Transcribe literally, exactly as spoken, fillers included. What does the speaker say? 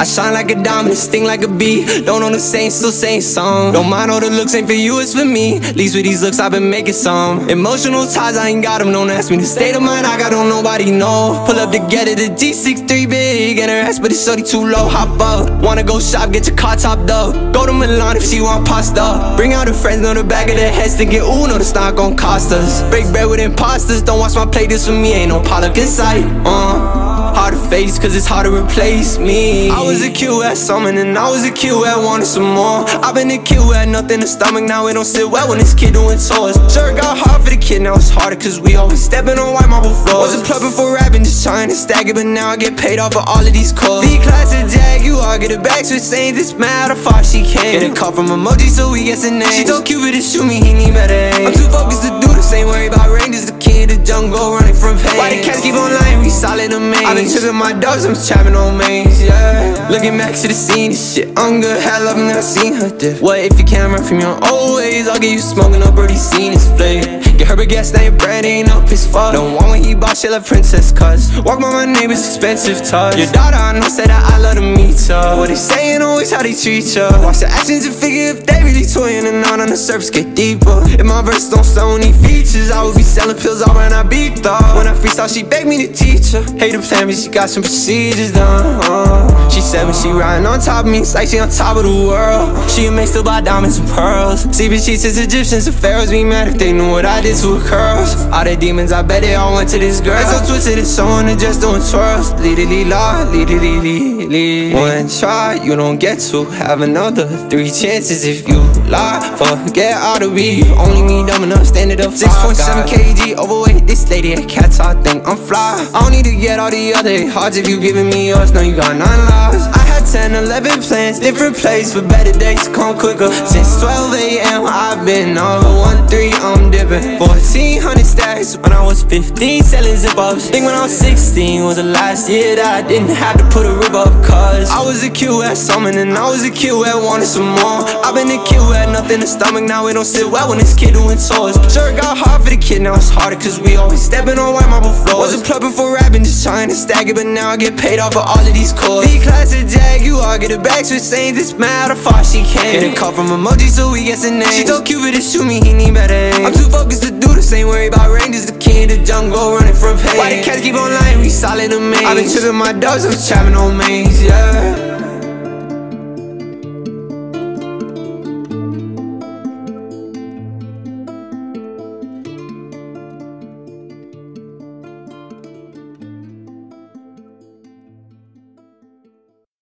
I shine like a diamond, sting like a bee. Don't know the same, still saying song. Don't mind all the looks, ain't for you, it's for me. At least with these looks, I've been making some. Emotional ties, I ain't got them, don't ask me. The state of mind I got, don't nobody know. Pull up together, the G sixty-three big and her ass, but it's shorty too low. Hop up, wanna go shop, get your car topped up. Go to Milan if she want pasta. Bring out her friends, know the back of their heads, thinking, ooh, no, it's not gon' cost us. Break bread with imposters, don't watch my play, this for me, ain't no pollock in sight. Uh Hard to face, cause it's hard to replace me. I was a Q at something and I was a Q at wanting some more. I've been a Q at nothing to stomach, now it don't sit well when this kid doing tours. Sure, it got hard for the kid, now it's harder cause we always stepping on white marble floors. Wasn't plugging for rapping, just trying to stack it, but now I get paid off of all of these calls. B-class and Jag, you all get it back, switch saying this mad how far she came. Get a call from emoji so we get a name. She told Cupid to shoot me, he need better aim. I'm too focused to do this, ain't worry about rain, just the king of the jungle running from pain. Why the cats keep on lying, we solid amaze. I've been tripping my dogs, I'm trapping on mains, yeah. Looking back to the scene, this shit I'm good, hell I've never seen her diff. What if you can't run from your old ways? I'll get you smoking up, already seen his flame. Get her baguettes, now your bread ain't up his fuck. Don't want when he bought shit like princess cuts. Walk by my neighbor's expensive touch. Your daughter, I know, said that I love to meet her. What they saying, always how they treat ya. Watch the actions and figure if they really toying and not on the surface get deeper. If my verse don't sell any features, I would be selling pills all when I beat her. When I freestyle, she begged me to teach her. Hate the plan, but she got some procedures done. uh. She said when she riding on top of me, it's like she on top of the world. She a man still buy diamonds and pearls. Sleeping sheets as Egyptians and pharaohs be mad if they knew what I did to her curls. All the demons, I bet they all went to this girl. So twisted, it's someone that just doing twirls. Lead-a-lee la, lead-a-lee lee. One try, you don't get to have another. Three chances if you lie. Forget all the beef, only me dumb enough, stand it up. Six point seven kilograms overweight, this lady a cat, I think I'm fly. I don't need to get all the other hearts if you giving me yours, now you got nine lives. I had ten, eleven plans, different place for better days to come quicker. Since twelve A M I've been on one three, I'm dipping. Fourteen hundred stacks when I was fifteen, selling zip-ups. Think when I was sixteen was the last year that I didn't have to put a rib up. Cause I was a Q at something and I was a Q at wanting some more. I've been a Q at nothing to stomach, now it don't sit well when this kid doing tours. Sure, it got hard for the kid, now it's harder cause we always stepping on white marble floors. Wasn't plugging for rapping, just trying to stack it, but now I get paid off of all of these calls. B-class and Jag, you all get it back, switch saying this mad how far she came. Get a call from emoji so we get a name. She told Cupid to shoot me, he need better aim. I'm too focused to do this, ain't worry about rain, just the king of the jungle running from pain. Why the cats keep on lying, we solid amaze. I've been tripping my dogs, I'm trapping on mains, yeah.